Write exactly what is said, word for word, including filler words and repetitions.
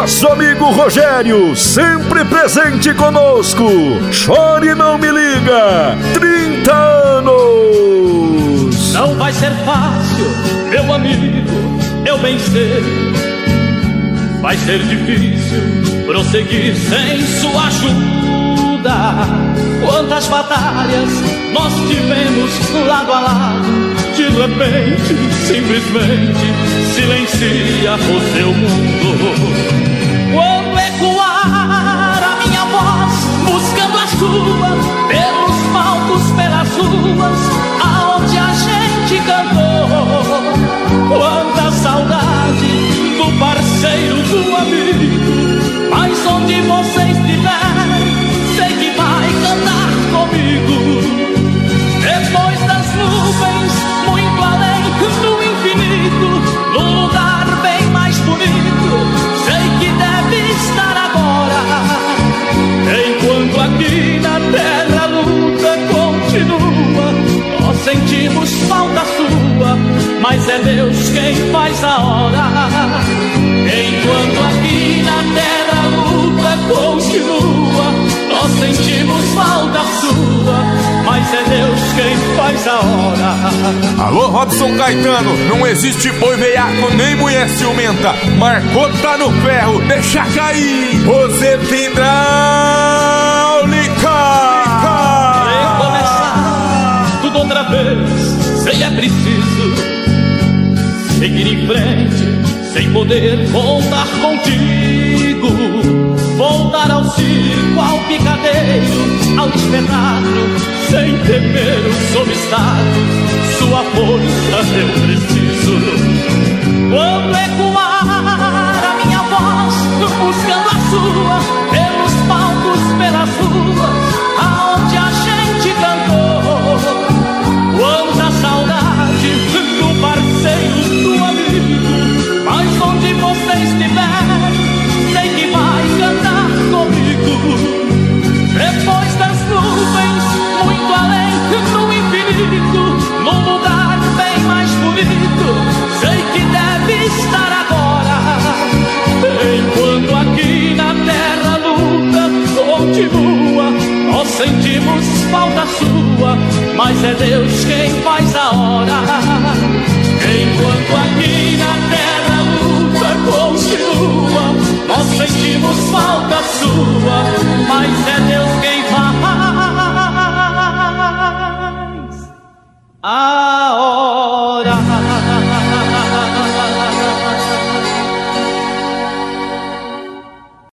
Nosso amigo Rogério, sempre presente conosco. Chore não me liga, trinta anos. Não vai ser fácil, meu amigo, eu bem sei. Vai ser difícil prosseguir sem sua ajuda. Quantas batalhas nós tivemos lado a lado. De repente, simplesmente silencia o seu mundo. Quando ecoar a minha voz, buscando a sua, pelos palcos, pelas ruas, aonde a gente cantou. Quanta saudade do parceiro, do amigo. Mas onde você estiver, sei que vai cantar comigo. Depois das nuvens, muito além do infinito, num lugar bem mais bonito, sei que deve estar agora. Enquanto aqui na terra a luta continua, nós sentimos falta sua, mas é Deus quem faz a hora. Enquanto aqui na terra a luta continua, nós sentimos falta sua, mas é Deus quem faz a hora. Alô, Robson Caetano, não existe boi veiaco nem mulher ciumenta. Marcou, tá no ferro, deixa cair. Você tem hidráulica. Recomeçar tudo outra vez, sei é preciso seguir em frente, sem poder voltar contigo. Voltar ao circo, ao picadeiro, ao espetáculo, sem temer os obstáculos. Sua força eu preciso. Quando ecoar a minha voz, buscando a sua, pelos palcos, pelas ruas, aonde a gente cantou. Quanta saudade do parceiro, do amigo. Mas onde você estiver, sei que vai cantar comigo. Depois das nuvens, muito além do infinito, num lugar bem mais bonito, sei que deve estar agora. Enquanto aqui na terra a luta continua, nós sentimos falta sua, mas é Deus quem faz a hora. Enquanto aqui na terra a luta continua, nós sentimos falta sua, mas é Deus quem faz a hora.